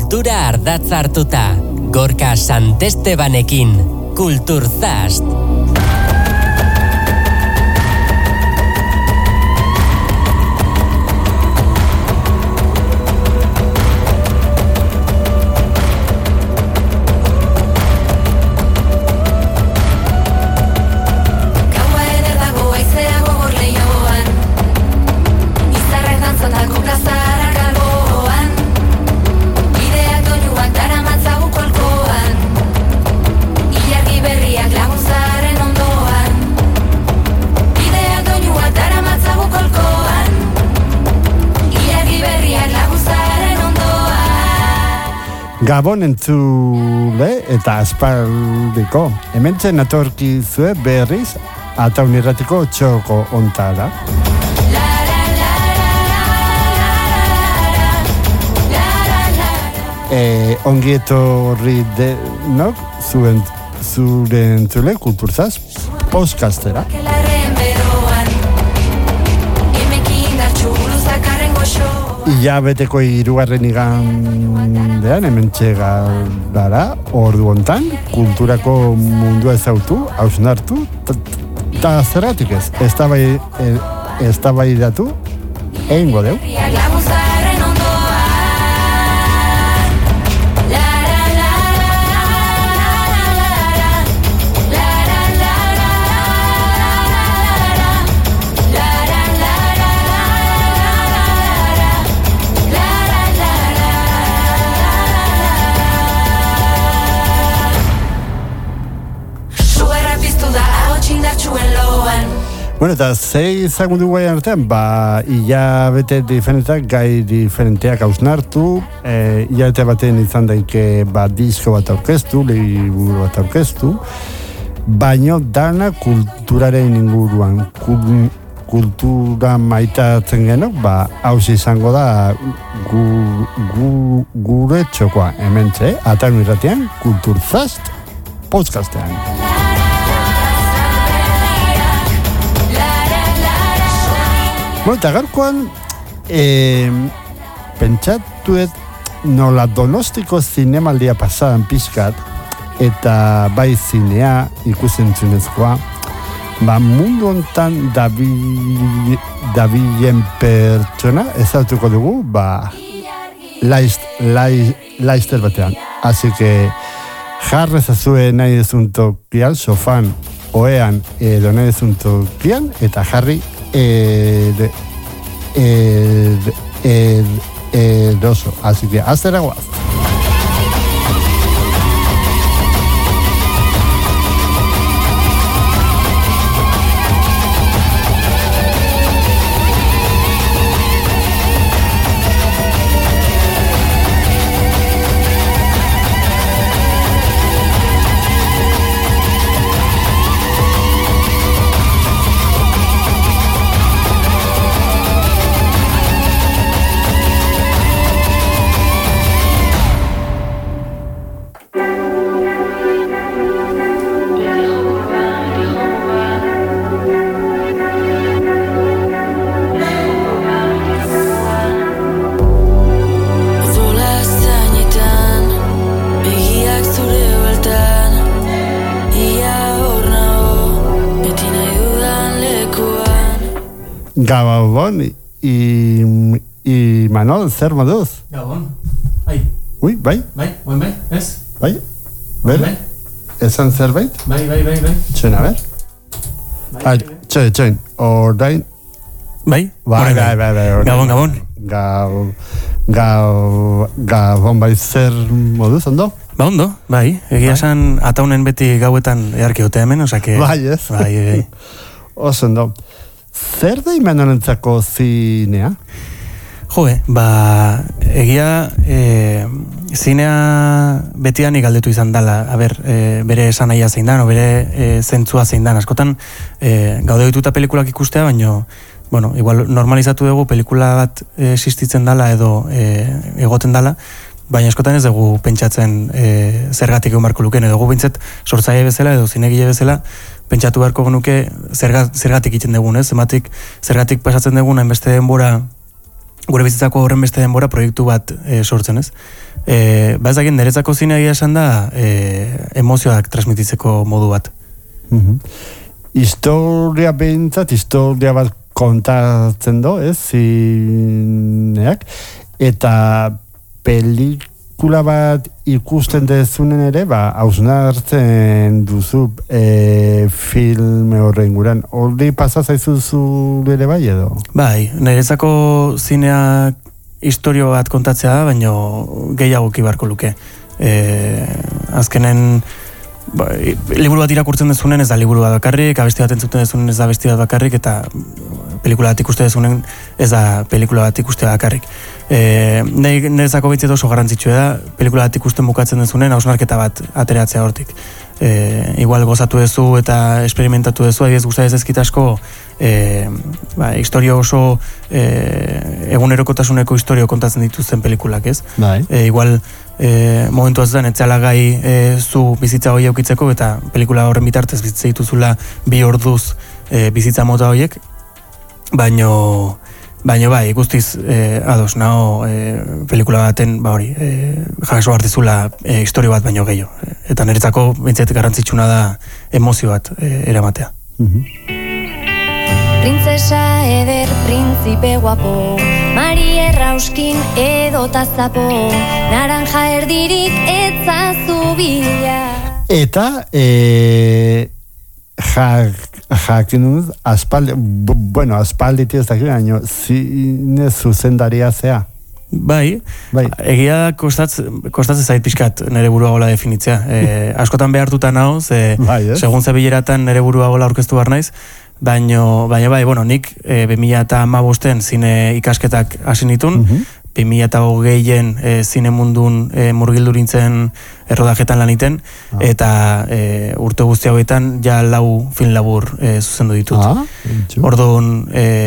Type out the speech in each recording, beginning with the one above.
kultura ardatz hartuta. Gorka Santestebanekin, Kulturzast. Gabon entzule eta aspaldiko. Hementzen natorki zue berriz Ataun Irratiko txoko ontara. Ongi etorri denok zure entzule Kulturzaz podcastera. Ia beteko 3. igandean hemen txegara ordu hontan kulturako mundua ezautu, hausnartu eta zergatik ez, eztabaidatu egingo deu. Bueno, eta zei izango dugu artean, hilabete diferenteak, gai diferenteak hausnartu, hilabete batean izan daike disko bat aurkeztu, liburu bat aurkeztu, baino dana kulturaren inguruan, kultura maitatzen genok, haus izango da gure txokoa, hementxe, Ataun Irratian, Kulturzast podcastean. Eta gaurkoan, pentsatuet nola Donostiko zinemaldia pasadan pixkat, eta bai zinea ikusentzunezkoa, mundu hontan dabilen pertsona ezautuko dugu, laizter batean. Así que jarrezazue nahi dezun tokian, sofan, oean edo nahi dezun tokian, eta jarri eroso. Así que hasta guaz. Gabon, y Manol, zer moduz? Gabon, bai. Ui, bai? Bai, ez? Bai? Ber? Esan zerbait? Bai. Txoin, a ber? Txoin, ordain? Bai? Bai. Gabon, bai, zer moduz, ondo? Ondo, bai. Egia esan Ataunen beti gauetan earki otea hemen, osake... Bai, ez? Bai. Oso, ondo. Zer da Imanolrentzako zinea? Egia zinea betian galdetu izan dela, bere esanaia zein dan, bere zentzua zein dan. Askotan gaude dituta pelikulak ikustea, baino, igual normalizatu dugu pelikula bat existitzen dela edo egoten dela, baina askotan ez dugu pentsatzen zergatik egon barko luken, edo gu bintzet sortzaile bezala edo zinegile bezala, pentsatu beharko genuke zergatik egiten dugun, zergatik pasatzen dugun hainbeste denbora gure bizitzako horren beste denbora proiektu bat sortzen, ez? Ba ez dakit, niretzako zinea egia esan da emozioak transmititzeko modu bat. Historia behintzat, historia bat kontatzen do, ez? Zineak, eta pelikula bat ikusten dezunen ere, hausnartzen duzu filme horren guran. Horri pasazaizuzu ere bai edo? Bai, niretzako zinea historio bat kontatzea da, baino gehiago kibarko luke. Azkenen liburu bat irakurtzen dezunen ez da liburu bat bakarrik, abesti bat entzuten dezunen ez da abesti bat bakarrik, eta pelikula bat ikuste dezunen ez da pelikula bat ikuste bakarrik. Niretzako behitzet oso garrantzitsua da, pelikula bat ikusten bukatzen dezunen hausnarketa bat ateratzea hortik. Igual gozatu dezu eta experimentatu dezu, adibidez gustatzen ezkit asko historio oso egunerokotasuneko historio kontatzen dituzten pelikulak, ez? Igual momentu azutan etzala gai zu bizitza hori aukitzeko eta pelikula horren bitartez bizitza dituzula 2 orduz bizitza mota horiek, baino bai, guztiz ados nago pelikula baten jaso hartizula historio bat baino gehiago. Eta niretzako bintzat garrantzitsuna da emozio bat eramatea. Princesa eder, príncipe guapo, Mari errauskin edo tazapo, naranja erdirik etzazu bila. Eta jakin dut, aspalditik ez dakit, baina zine zuzendaria zea. Bai. Egia kostatzen zait pixkat nere burua gola definitzea. Askotan behartuta nao, segun ze bileratan nere burua gola aurkeztu behar naiz, baina bai, nik 2015 zine ikasketak hasi nitun, 2020en zine mundun murgildurintzen errodajetan laniten, eta urte guzti hauetan ja 4 film labur zuzendu ditut. Orduan,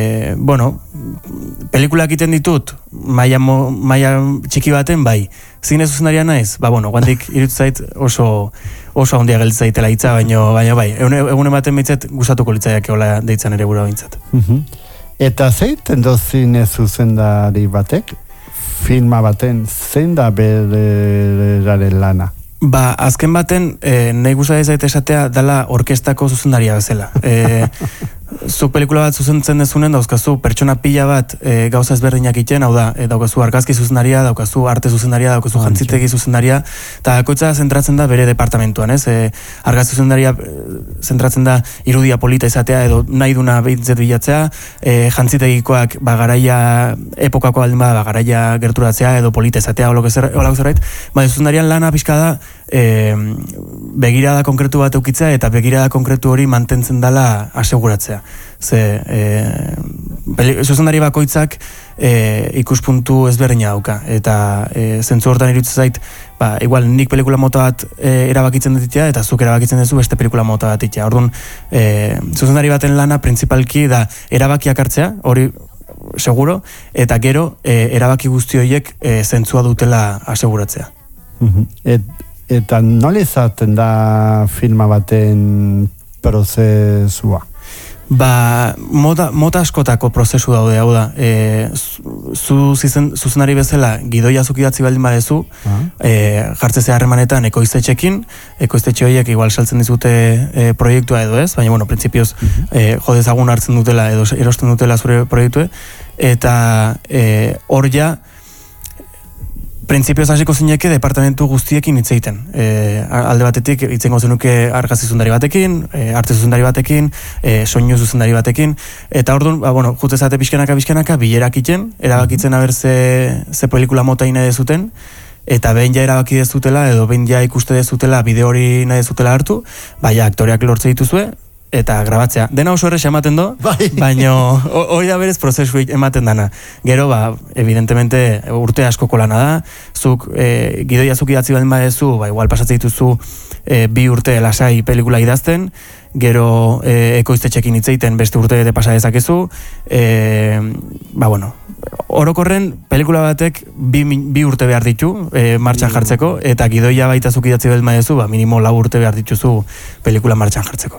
pelikulak iten ditut, maila txiki baten, bai. Zine zuzendaria naiz? Guandik irutzait oso handia geltzaitela hitza, baina bai, egunen baten behitzat gustatuko litzaiak eola deitzan ere gura behintzat. Eta zeiten zine zuzendari batek? Filma baten, zein da beraren lana? Azken baten, nahi gustatzen zait esatea dala orkestako zuzendaria bezala. Zuk pelikula bat zuzentzen dezunen, dauzkazu pertsona pila bat gauza ezberdinak iten, hau da, daukazu argazki zuzendaria, daukazu arte zuzendaria, daukazu jantzitegi zuzendaria, eta dakoitza zentratzen da bere departamentuan, ez? Argazki zuzendaria zentratzen da irudia polita izatea, edo nahi duna behitzet bilatzea, jantzitegikoak garaia epokako baldin bada, garaia gerturatzea, edo polita izatea, holako zerbait, zuzendarian lana pixka da, begirada konkretu bat eukitzea eta begirada konkretu hori mantentzen dela aseguratzea. Zuzendari bakoitzak ikuspuntu ezberdina dauka, eta zentzu hortan iruditzen zait, igual nik pelikula mota bat erabakitzen ditia, eta zuk erabakitzen duzu beste pelikula mota bat ditia. Orduan, zuzendari baten lana principalki da erabakiak hartzea, hori seguro, eta gero erabaki guzti horiek zentzua dutela aseguratzea. Eta nola izaten da filma baten prozesua? Mota askotako prozesu daude, hau da. Zuzenari bezala gidoia zuk idatzi baldin badezu, jartzezea harremanetan ekoiztetxekin, ekoiztetxe horiek igual saltzen dizute proiektua edo ez, baina, printzipioz jodezagun hartzen dutela edo erosten dutela zure proiektue, eta hor ja, printzipioz hasiko zineke departamentu guztiekin hitz egiten. Alde batetik hitzengo zenuke argazki zuzendari batekin, arte zuzendari batekin, soinu zuzendari batekin, eta orduan, jutzezate pixkanaka, bilerak iten, erabakitzen haber ze pelikula mota nahi dezuten, eta behin ja erabaki dezutela, edo behin ja ikuste dezutela bideo hori nahi dezutela hartu, aktoreak lortze dituzue, eta grabatzea. Dena oso errex ematen do, baina hori da berez prozesu ematen dana. Gero, evidentemente, urte askoko lana da, zuk gidoia zuk idatzi baldin badezu, igual pasatzen dituzu 2 urte lasai pelikula idazten, gero ekoiztetxekin hitz egiten beste urte pasa dezakezu, orokorren pelikula batek 2 urte behar ditu martxan jartzeko, eta gidoia baita zuk idatzi baldin badezu, minimo 4 urte behar dituzu pelikula martxan jartzeko.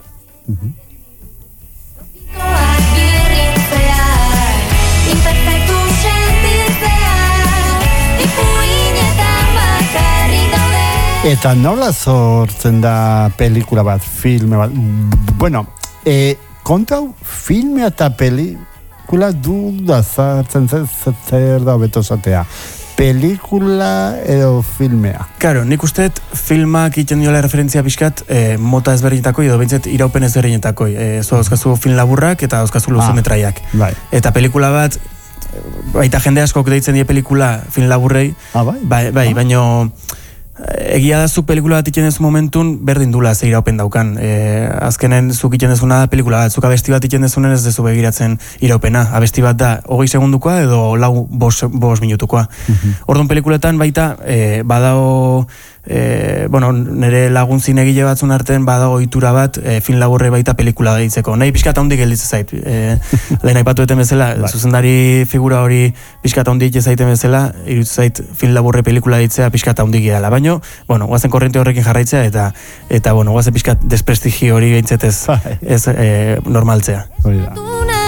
Eta nola sortzen da pelikula bat, filme bat? Bueno, kontau filme eta pelikula duda zartzen zer da hobeto zatea. Pelikula edo filmea? Claro, nik usteet filmak iten diola referentzia pixkat mota ezberdinetako edo bintzet iraupen ezberdinetako. Dauzkazu film laburrak eta dauzkazu luzemetraiak. Bai. Eta pelikula bat, baita jende askok deitzen die pelikula film laburrei. Bai, baino egia da zuk pelikula bat iten dezu momentun berdin dula ze iraupen daukan. Azkenen zuk iten dezuna da pelikula bat, zuk abesti bat iten dezunen ez dezu begiratzen iraupena. Abesti bat da 20 segundukoa edo 5 minutukoa. Orduan pelikuletan baita badao nire lagun zinegile batzun artean badago ohitura bat film laburre baita pelikula deitzeko. Nahi pixkat handik gelditzen zait. Lehen aipatu eten bezala, zuzendari figura hori pixkat handik zaiten bezala, iruditzen zait film laburre pelikula deitzea pixkat handik edala. Baina, guazen korrente horrekin jarraitzea eta guazen pixkat desprestigi hori behintzet ez normaltzea. Hori da.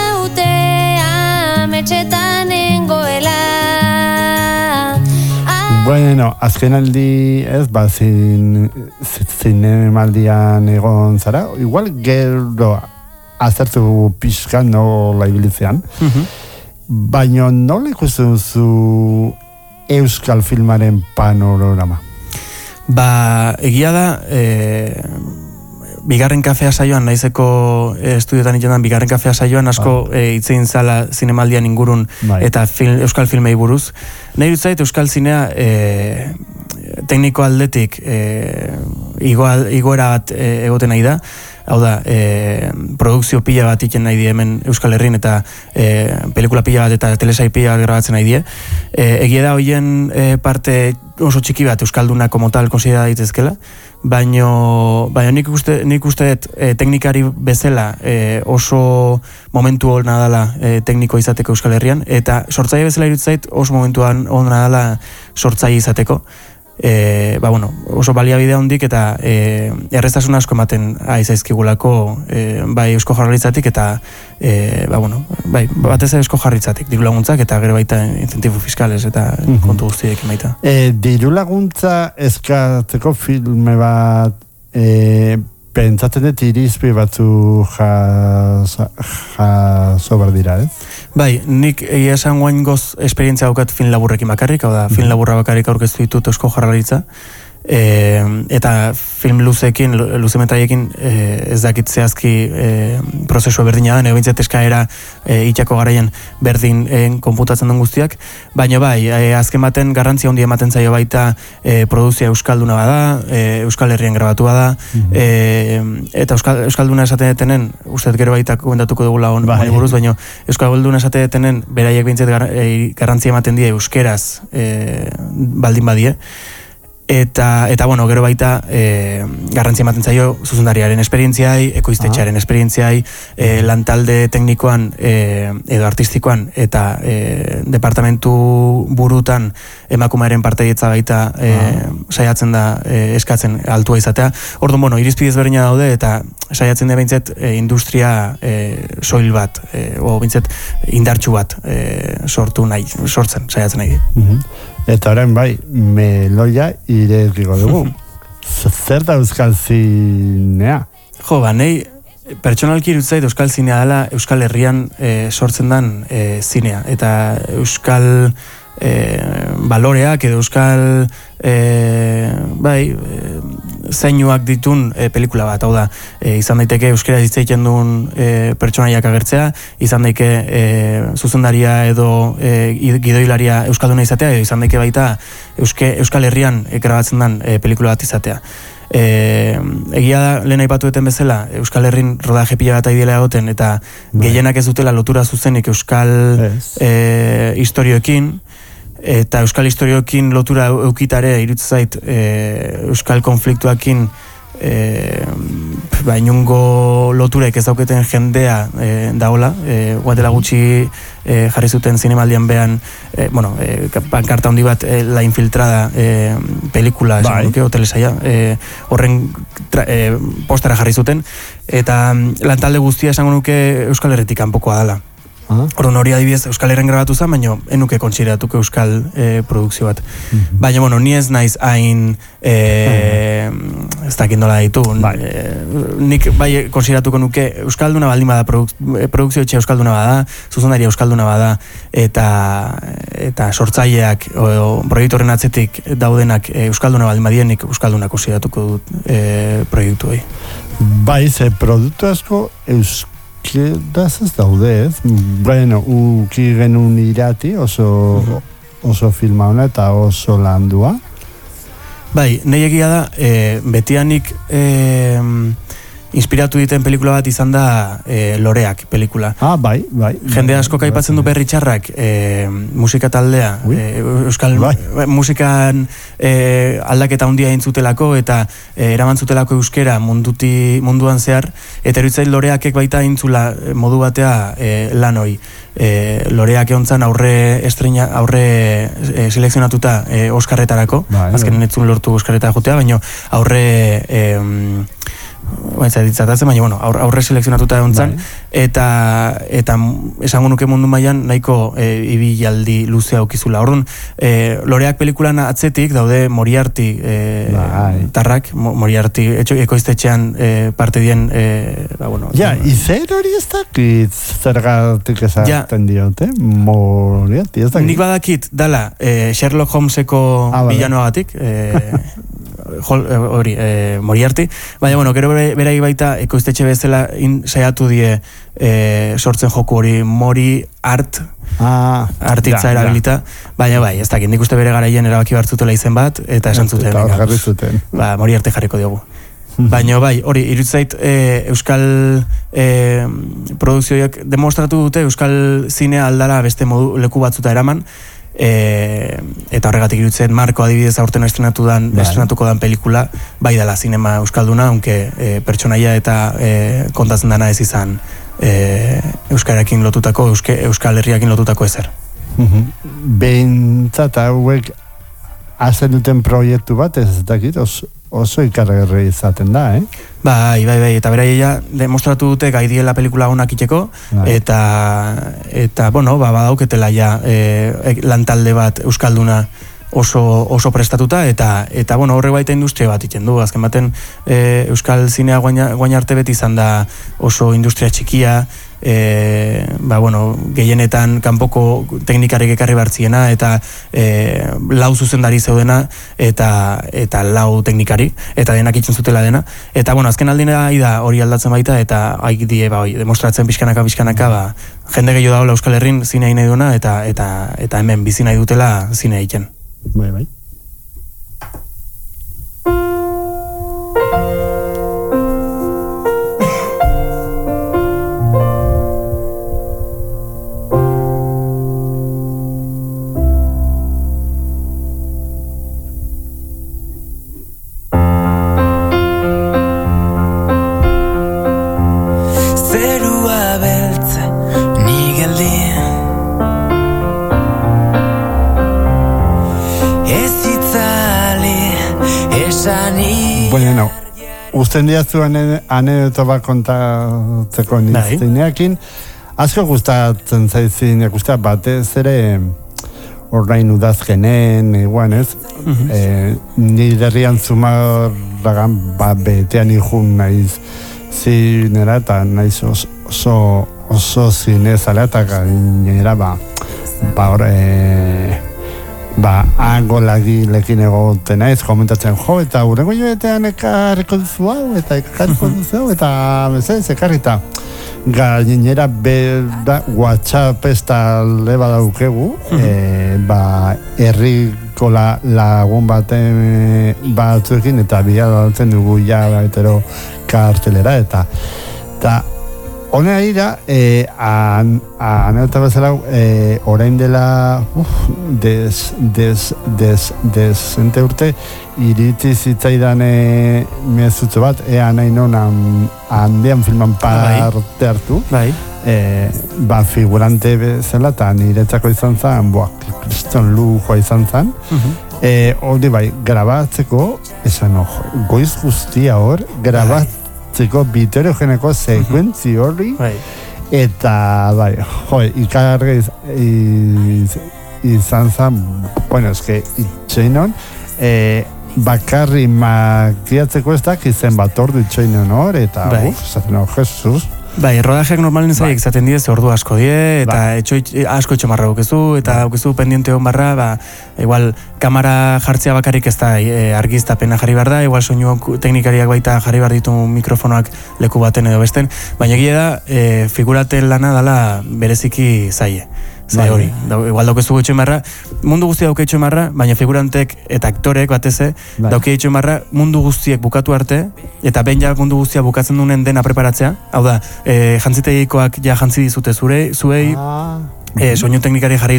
Bueno, azken aldi ez, zinemaldian egon zara, igual gero azertu pixka nola ibilitzean, baina nola ikusten duzu euskal filmaren panorama? Egia da, bigarren kafea saioan, naizeko estudiotan itetan bigarren kafea saioan, asko hitzein zala zinemaldian ingurun eta euskal filmei buruz. Nahi dut zait, euskal zinea tekniko aldetik igoera bat egoten nahi da. Hau da, produkzio pila bat iten nahi die hemen Euskal Herrin eta pelikula pila bat eta telesai pila bat grabatzen nahi die. Egia da hoien parte oso txiki bat Euskalduna como tal konsidera daitezkela, baina nik uste teknikari bezala oso momentu hona dela tekniko izateko Euskal Herrian, eta sortzaile bezala irutzait oso momentuan hona dela sortzaile izateko. Oso baliabide hondik eta erreztasun asko ematen aizaizkigulako bai Eusko Jaurlaritzatik eta batez Eusko Jaurlaritzatik diru laguntzak eta gero baita incentivo fiskales eta kontu guztiekin baita. Diru laguntza eskatzeko filme bat pentsatzen dut irizpi batzu jaso behar dira, ez? Bai, nik egia esan guain goz esperientzia daukat film laburrekin bakarrik, hau da, film laburra bakarrik aurkeztu ditut Eusko Jaurlaritza, eta film luzeekin, luzemetraiekin ez dakit zehazki prozesua berdina da, nire bintzat eskaera itxako garaian berdin konputatzen den guztiak, baina bai, azken baten garrantzia handi ematen zaio baita produzia euskalduna bada, Euskal Herrian grabatua da, eta euskalduna esaten detenen, uste gero baita komentatuko dugula hon buruz, baina euskalduna esaten detenen beraiek bintzat garrantzia ematen die euskeraz baldin badie, eta gero baita garrantzia ematen zaio zuzendariaren esperientziai, ekoiztetxearen esperientziai, lantalde teknikoan edo artistikoan eta departamentu burutan emakumearen parteietza baita saiatzen da eskatzen altua izatea. Orduan, irizpidez berdina daude eta saiatzen da bintzet industria soil bat, o bintzet indartsu bat sortzen, saiatzen nahi di. Eta orain bai, meloia irekiko dugu. Zer da euskal zinea? Nahi pertsonalki irutzait euskal zinea dela Euskal Herrian sortzen den zinea. Eta euskal baloreak edo euskal zainuak ditun pelikula bat, hau da, izan daiteke euskera hitz egiten duen pertsonaiak agertzea, izan daiteke zuzendaria edo gidoilaria euskalduna izatea, edo izan daiteke baita Euskal Herrian grabatzen den pelikula bat izatea. Egia da, lehen aipatu duten bezala, Euskal Herrin rodaje pila bat aidiela egoten, eta gehienak ez dutela lotura zuzenik euskal historioekin, eta euskal historioekin lotura eukitare irutzen zait euskal konfliktuakin inungo loturek ez dauketen jendea daola, guatela gutxi jarri zuten zinemaldian behan pankarta handi bat La Infiltrada pelikula hotelesaia horren postara jarri zuten, eta lantalde guztia esango nuke Euskal Herritik kanpokoa dela. Orduan hori adibidez Euskal Herren grabatu zen, baina enuke kontsideratuko Euskal produkzio bat. Baina, bueno, ni ez naiz hain ez dakit nola ditu. Nik bai konsideratuko nuke Euskalduna baldin bada, produkzio etxe Euskalduna bada, zuzendaria Euskalduna bada, eta sortzaileak proiektu horren atzetik daudenak Euskalduna baldin badien, nik Euskalduna konsideratuko dut proiektu hori. Bai, ze produktu asko euskeraz ez daude, ez? Bueno, uki genuen irati oso filma hona eta oso landua. Bai, nahi egia da, betianik inspiratu diten pelikula bat izan da Loreak pelikula. Bai. Jende asko aipatzen du Berri Txarrak musika taldea, euskal musikan aldaketa handia intzutelako eta eraman zutelako euskera munduan zehar, eta eruditzen Loreakek baita intzula modu batea lan hoi. Loreak egontzan aurre selekzionatuta Oskarretarako, azken netzun lortu Oskarretara jotea, baina aurre aurre selekzionatuta egontzan, eta esango nuke mundu mailan nahiko ibilaldi luzea aukizula. Orduan, Loreak pelikulan atzetik daude Moriarty tarrak, Moriarty ekoiztetxean parte dien izer hori ez dakit zergatik esaten diote Moriarty ez dakit. Nik badakit dala Sherlock Holmeseko villanoagatik Moriarty, baina gero berai baita ekoiztetxe bezala saiatu die sortzen joku hori artitza erabilita, baina bai, ez dakit, nik uste bere garaien erabaki bartzutela izen bat, eta esan zuten. Moriarty jarriko diogu. Baina bai, hori, irutzait Euskal produkzioak demostratu dute Euskal zinea aldara beste leku batzuta eraman, eta horregatik irutzen Marko adibidez aurten estrenatuko dan pelikula bai dela zinema euskalduna, aunque pertsonaia eta kontatzen dana ez izan euskararekin lotutako, euskal herriakin lotutako ezer. Behintzat hauek hazen duten proiektu bat ez dakit oso ikargarri izaten da, Bai, eta beraia demostratu dute gai diela pelikula honak iteko, eta badauketela ja lantalde bat euskalduna oso prestatuta, eta horrek baita industria bat iten du. Azken baten euskal zinea guain arte beti izan da oso industria txikia, gehienetan kanpoko teknikarik ekarri bartziena, eta lau zuzendari zeudena, eta lau teknikari, eta denak itzen zutela dena, eta azken aldina da hori aldatzen baita, eta haik die demostratzen pixkanaka, jende gehiago daula Euskal Herrin zinea nahi duena, eta hemen bizi nahi dutela zinea egiten. Bai. Usten diazu anedoto bat kontatzeko niztineakin. Asko gustatzen zaizin ikustea batez ere orain udazkenen, ez? Ni derrian Zumarragan betean ikun naiz zinera eta naiz oso zinezalea eta gainera hango lagilekin egoten naiz, komentatzen eta urrengo joetean ekarriko duzu hau, eta mesez, ekarrita. Gainera WhatsApp ez talde badaukegu, herriko lagun batzuekin, eta bilatzen dugu etero kartelera, eta honea ira, anelta bezala, orain dela desente urte, iritsi zitzaidan mezutzo bat, nahi non handian filman parte hartu, figurante bezala, eta niretzako izan zen, kriston lujoa izan zen, hori grabatzeko, esan goiz guztia hor, grabatzeko biterogeneko sekuentzi horri, Eta, bai, ikarri izan zen, bueno, eske, itxeinon, bakarri makiatzeko ez dakizen bat ordu itxeinon hor, eta, zaten hor, Jesus. Bai, rodajeak normalen zaiek izaten die, ze ordu asko die, eta asko etxomarra aukezu, eta aukezu pendiente hon barra, igual, kamera jartzea bakarrik ez da argiztapena jarri behar da, igual soinu teknikariak baita jarri behar ditu mikrofonoak leku baten edo besten, baina egia da, figuraten lana dala bereziki zaie. Zai hori, igual daukezu etxo emarra, mundu guztia dauke etxo emarra, baina figurantek eta aktorek bateze, dauke etxo emarra mundu guztiek bukatu arte, eta ben ja mundu guztia bukatzen dunen dena preparatzea, hau da, jantziteikoak ja jantzi dizute zuei, soinu teknikari jarri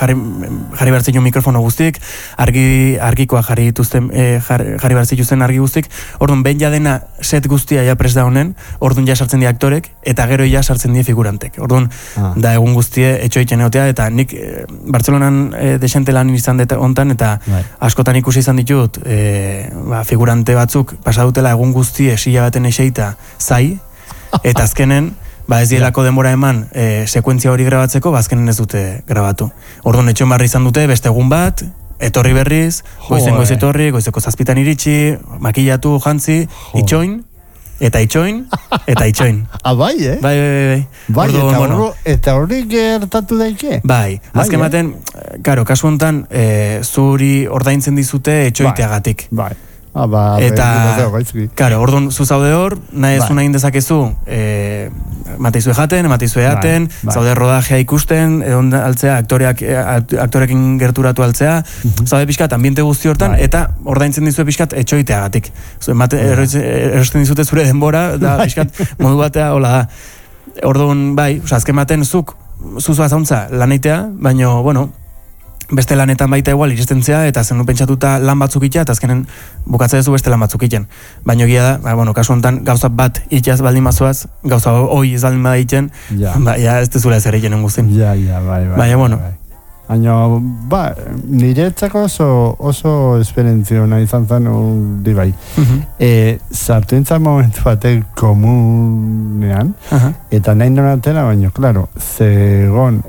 behar mikrofono guztik, argikoa jarri behar zituzten argi guztik, orduan ben ja dena set guztia ja pres da honen, orduan ja sartzen die aktorek, eta gero ja sartzen die figurantek. Orduan, da egun guztie etxoitzen egotea, eta nik Bartzelonan desente lan izan deta hontan, eta askotan ikusi izan ditut, figurante batzuk pasadutela egun guztie sila baten eseita zai, eta azkenen, ez dielako denbora eman sekuentzia hori grabatzeko, azkenen ez dute grabatu. Orduan etxon barri izan dute, beste egun bat, etorri berriz, goiz etorri, goizeko 7 iritsi, makillatu, jantzi, itxoin, eta itxoin. Bai, Bai, eta hori gertatu daike? Bai, azken baten, kasu honetan, zuri ordaintzen dizute etxoiteagatik. Bai. Eta, orduan, zu zaude hor, nahi ez egin dezakezu, mateizue jaten, mateizue eaten, zaude rodajea ikusten, edon altzea, aktorekin gerturatu altzea, zaude pixkat, ambiente guzti hortan, eta ordaintzen dizue pixkat etxoiteagatik. Erosten dizute zure denbora, da pixkat, modu batea, hola da. Orduan, bai, azken baten zuzua zauntza laneitea, baina, bueno, beste lanetan baita igual iristen zea, eta zen pentsatuta lan batzuk itea, eta azkenen bukatzea duzu beste lan batzuk iten. Baina egia da, kasu honetan gauza bat itxaz baldin mazoaz, gauza hoi ez baldin bada iten, ez dezula ez ere iten guztin. Bai. Baina, bueno. Baina, niretzako oso esperientzio nahi izan zen hori bai. Zartu entzan momentu batek komunean, eta nahi nonatela, baina, klaro, zegon,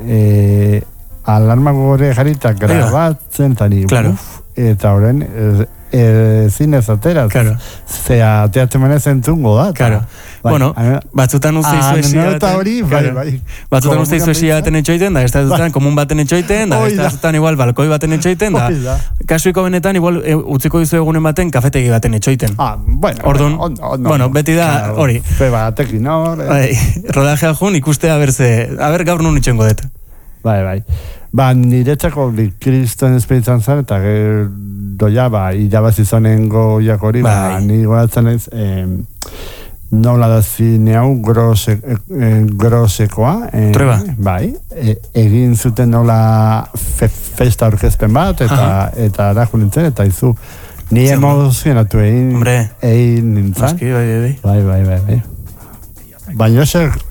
alarma gore jarritak grabatzen, eta horren zinez atera, zea teatzen manez entzungo da. Bueno, batzutan uste izu esia baten etxoiten, da ez dutan komun baten etxoiten, da ez dutan igual balkoi baten etxoiten, da kasuiko benetan igual utziko dizu egunen baten kafetegi baten etxoiten. Bueno, beti da hori. Fe batekin, no? Rodajea jun ikustea aber gaur nun itxengo dut. Bai. Niretzako kriston esperientzan zen, eta gero irabazi zonen goiak hori, ni goratzen ez, nola da zine hau grosekoa. Trueba. Bai, egin zuten nola festa orkezpen bat, eta araju nintzen, eta izu, ni emozionatu egin nintzen. Bai. Baina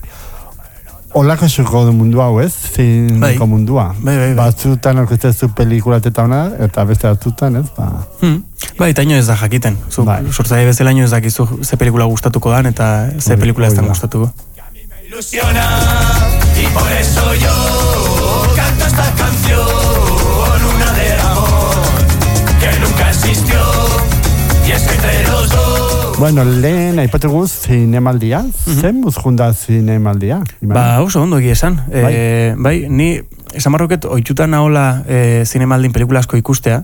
olako esoko du mundu hau ez, zineko mundua. Batzutan orkestezu pelikulat eta hona, eta beste batzutan ez, Bai, eta ino ez da jakiten. Sortzaile bezala ino ez dakizu ze pelikula gustatuko dan, eta ze pelikula ez dan gustatuko. Me ilusiona, y por eso yo canto esta canción, una de amor, que nunca existió, y es que entre los dos. Bueno, lehen aipatu guz zinemaldia, zen muzkunda zinemaldia? Oso ondo egia esan. Bai, ni esan marroket oitxutan nahola zinemaldin pelikula asko ikustea,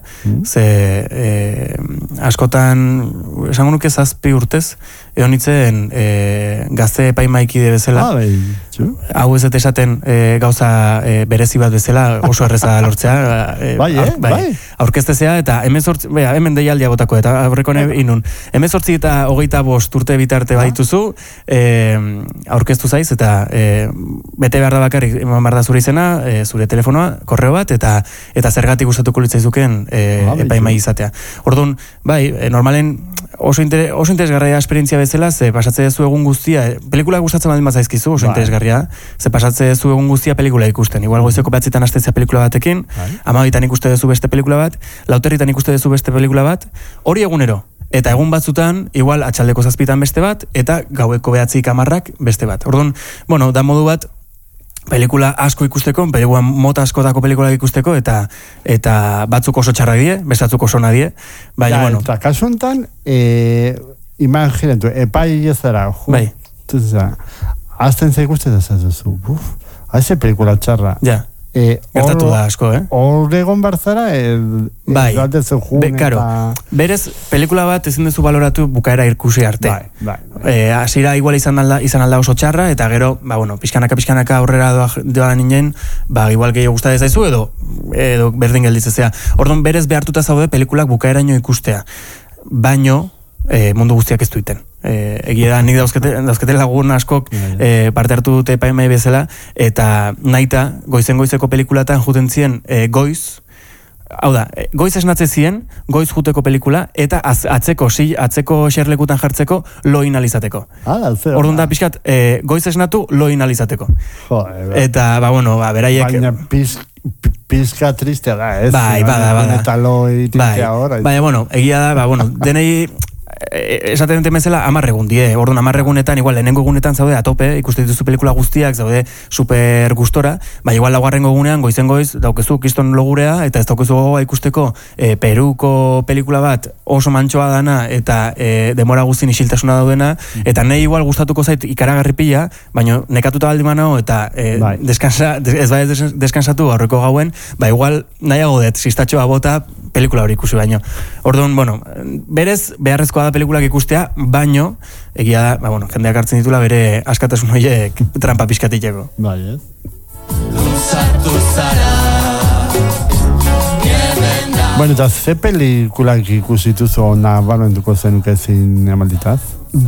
ze askotan, esango nuke 7 urtez, edo nitzen gazte epaimaikide bezala, hau ez dut esaten gauza berezi bat bezala, oso erreza lortzea, aurkeztezea, eta hemen deialdia botako, eta aurreko inun, 18 eta 25 urte bitarte baituzu, aurkeztu zaiz, eta bete behar da bakarrik, eman behar da zure izena, zure telefonoa, korreo bat, eta zergatik gustatuko litzaizuken epaimai izatea. Orduan, bai, normalen oso interesgarria esperientzia bezala, ze pasatze duzu egun guztia, pelikula gustatzen baldin bazaizkizu, oso interesgarria, ze pasatze duzu egun guztia pelikula ikusten. Igual goizeko 9 astezia pelikula batekin, 12 ikuste duzu beste pelikula bat, 4 ikuste duzu beste pelikula bat, hori egunero. Eta egun batzutan, igual atxaldeko 7 beste bat, eta gaueko 9 10 beste bat. Orduan, bueno, da modu bat, pelikula asko ikusteko, pelikula mota askotako pelikula ikusteko, eta batzuk oso txarra die, bestatzuk oso ona die, baina, bueno. Eta kasu enten, imaginatu, epai ez dara, bai. Azten za ikusten zazuzu, haize pelikula txarra. Ja. Gertatu da asko, Hor egon barzara, bai, karo, berez, pelikula bat ezin duzu baloratu bukaera ikusi arte. Bai. Hasiera igual izan alda oso txarra, eta gero, bueno, pixkanaka aurrera doa ninen, igual gehiago gusta dezaizu, edo berdin gelditzea. Orduan, berez behartuta zaude pelikulak bukaeraino ikustea. Baino, mundu guztiak ez duiten. Egia da, nik dauzkete lagun askok parte hartu dute epaimai bezala, eta naita goizeko pelikulatan juten ziren goiz, hau da, goiz esnatze ziren, goiz juteko pelikula, eta atzeko xerlekutan jartzeko loin alizateko. Orduan da, pixkat, goiz esnatu loin alizateko. Eta, beraiek... Baina pizka tristea da, ez? Bai, bada. Eta loi tristea hor. Baina, egia da, denei... esaten dute mezela 10 egun die, orduan 10 egunetan, igual lehenengo egunetan zaude atope, ikuste dituzu pelikula guztiak, zaude super gustora, igual laugarrengo egunean, goizen goiz, daukezu kiston logurea, eta ez daukezu gogoa ikusteko Peruko pelikula bat oso mantxoa dana, eta demora guztin isiltasuna daudena, eta nahi igual gustatuko zait ikaragarri pila, baina nekatuta baldi manao, eta deskansatu aurreko gauen, igual nahiago dut, sistatxoa bota, pelikula hori ikusi baino. Orduan, berez, beharrezkoa da pelikulak ikustea, baino, egia da, jendeak hartzen ditula bere askatasun horiek trampa pizkatiteko. Bai, ez? Luzatu zara. Eta ze pelikulak ikusituzu ona baloenduko zenuke zin amalditaz?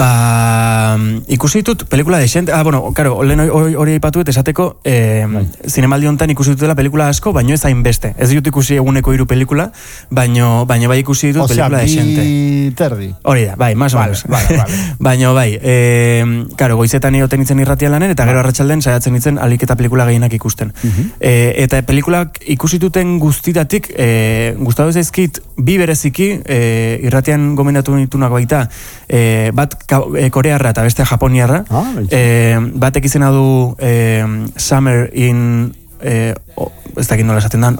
Ikusi ditut pelikula de xente, lehen hori aipatuet esateko, zinemaldi honetan ikusi dutela pelikula asko, baino ez hainbeste. Ez dut ikusi eguneko 3 pelikula, baino bai ikusi ditut pelikula de xente. Bi terdi. Hori da, más o menos. Baino goizetan ioten itzen irratia lanen, eta gero arratsalden saiatzen itzen alik eta pelikula gehienak ikusten. Eta pelikulak ikusi duten guztitatik, gustatu zaizkit, bi bereziki, irratian gomendatu nitunak baita, bat korearra eta beste japoniarra, batek izena du Summer in ez dakit nola esaten dan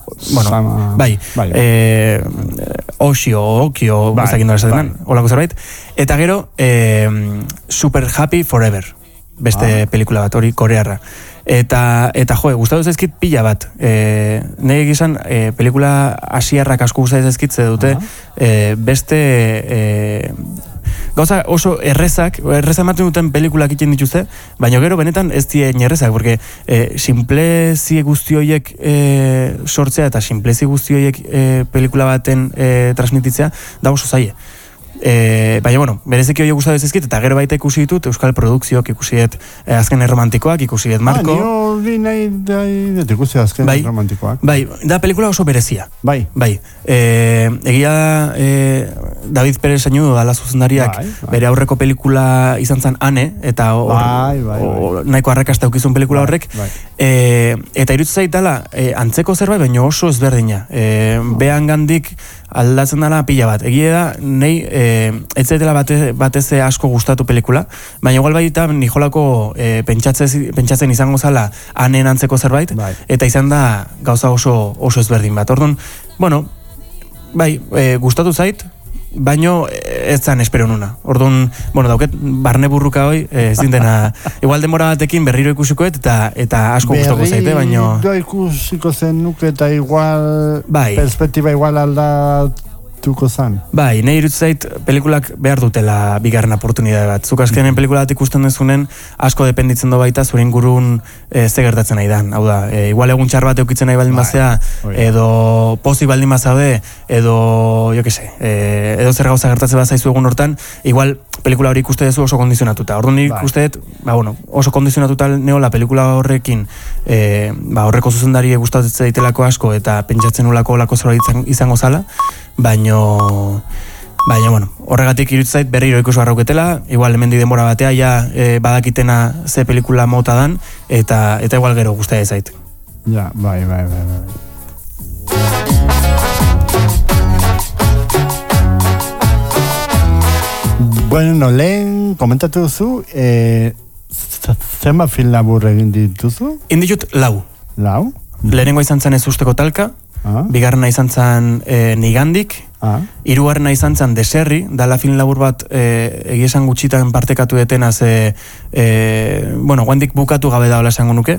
Okio ez dakit nola esaten dan, holako zerbait, eta gero Super Happy Forever, beste pelikula bat, hori korearra. Eta gustatu zaizkit pila bat. Nire gizan, pelikula asiarrak asko gustatu zaizkit ze dute, beste gauza oso erreza ematen duten pelikulak egiten dituzte, baina gero benetan ez dien errezak, porque simplezi guzti horiek sortzea eta simplezi guzti horiek pelikula baten transmititzea da oso zaie. Baina, berezeki hori gustatu ezkit, eta gero baita ikusi ditut euskal produkzioak, ikusiet azken erromantikoak, ikusiet Marko. Nio nahi dut ikusi azken erromantikoak. Bai, da pelikula oso berezia. Bai. Egia David Pérez Sañudo dala zuzendariak bere aurreko pelikula izan zen Ane, eta nahiko arrakasta eukizun pelikula horrek. Eta iruditzen zaitala, antzeko zerbait, baina oso ezberdina. Behan gandik aldatzen dara pila bat. Egia da, nahi, ez zaitela batez asko gustatu pelikula, baina igual baita nijolako pentsatzen izango zala Anen antzeko zerbait, eta izan da gauza oso ezberdin bat. Orduan, gustatu zait, baino ez zan espero nuna. Orduan, dauket barne burruka hoi, zintena, igual demora batekin berriro ikusikoet, eta asko gustatu zaite, baino... Berriro ikusiko zen nuke eta igual, perspektiba igual aldatuko zan. Nahi irutzait pelikulak behar dutela bigarren oportunidade bat. Zuk azkenen pelikula bat ikusten dezunen, asko dependitzen do baita zure ingurun ze gertatzen nahi dan. Hau da, igual egun txar bat eukitzen nahi baldin bazea, edo pozik baldin bazaude, edo, edo zer gauza gertatzen bat zaizu egun hortan, igual pelikula hori ikuste dezu oso kondizionatuta. Orduan ikusteet, oso kondizionatuta neola pelikula horrekin, horreko zuzendari gustatzen daitelako asko, eta pentsatzen ulako olako zerbait izango zala, baina, horregatik irutzait berriro ikusi barrauketela, igual hemendi denbora batea, badakitena ze pelikula mota dan, eta igual gero guztia ezait. Ja, bai. Bueno, lehen komentatu duzu, Zema film labur egin dituzu? Inditut lau. Lau? Lehenengoa izan zen Ez usteko talka, bigarrena izan zen Nigandik, hirugarrena izan zen Deserri, dala film labur bat egia esan gutxitan partekatu detenaz, guandik bukatu gabe da hola esango nuke,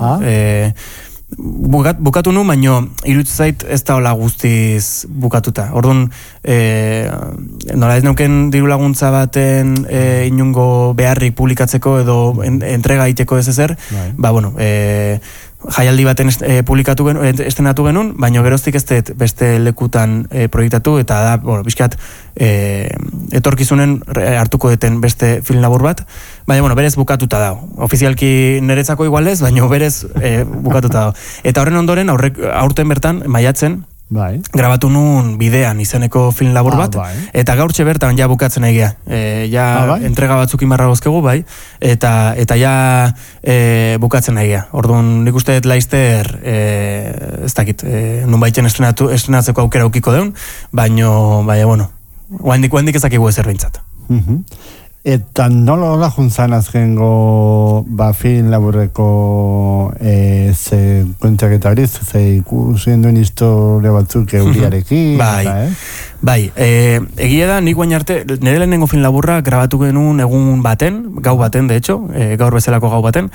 bukatu nu, baino iruditzen zait ez da hola guztiz bukatuta. Orduan, nola ez neuken diru laguntza baten inungo beharrik publikatzeko edo entrega iteko ez ezer, jaialdi baten estrenatu genuen, baina geroztik ez dut beste lekutan proiektatu, eta da, bizkat, etorkizunen hartuko deten beste film labur bat, baina, berez bukatuta da. Ofizialki niretzako igualez, baina berez bukatuta da. Eta horren ondoren, aurten bertan, maiatzen, grabatu nun Bidean izeneko film labur bat, eta gaurtxe bertan ja bukatzen egia. Entrega batzuk imarra gozkegu, eta ja bukatzen egia. Orduan, nik uste laizter, ez dakit, nun baiten estrenatzeko aukera aukiko deun, baina, guandik ezakigu ezer behintzat. Eta nola juntzan azkengo film laburreko sekuentziak eta hori, ze ikusien duen historia batzuk euriarekin. Bai, egia da, nik guain arte, nire lehenengo film laburra grabatu genuen egun baten, gau baten, de hecho, gaur bezalako gau baten,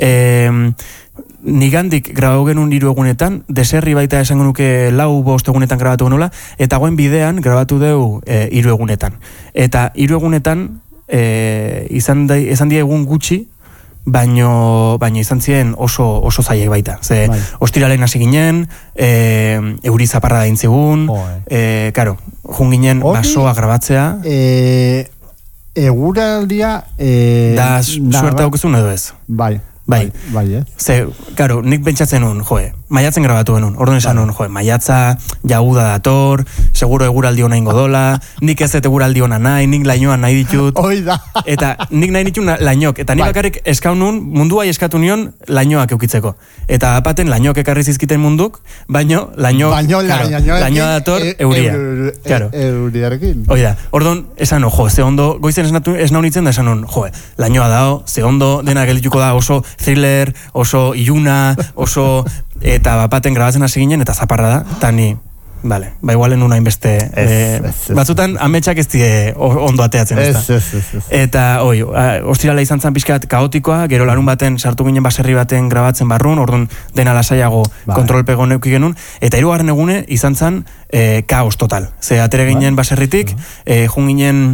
Nigandik grabatu genuen 3 egunetan, Deserri baita esango nuke 4-5 egunetan grabatu genuela, eta guen Bidean grabatu dugu 3 egunetan. Eta 3 egunetan, izan die egun gutxi, baino izan ziren oso zaiek baita. Ze ostiralen hasi ginen, euri zaparra da intzigun, jun ginen basoa grabatzea. Eguraldia... Da suerta daukezun edo ez? Bai. Ze, nik pentsatzen nun, maiatzen grabatu genuen, orduan esan nun, maiatza, jaguda dator, seguro eguraldi hona ingo dola, nik ez eguraldi hona nahi, nik lainoan nahi ditut, eta nik nahi ditut lainok, eta nik bakarrik eskaun nun, mundua eskatu nion lainoak eukitzeko. Eta apaten lainoak ekarri zizkiten munduk, baino lainoa dator euria. Euriarekin. Oida, orduan esan nun, ze ondo, goizen ez naunitzen da esan nun, lainoa dao, ze ondo dena geldituko da oso thriller, oso iluna, oso... Eta bapaten grabatzen hasi ginen, eta zaparra da, eta ni, igualen unain beste... Batzutan, ametsak ez die ondo ateatzen, ez. Eta, ostirala izan zen pixkat kaotikoa, gero larun baten, sartu ginen baserri baten grabatzen barrun, orduan dena lasaiago kontrolpego neuki genuen, eta 3. egune izan zen kaos total. Ze atere ginen baserritik, jun ginen...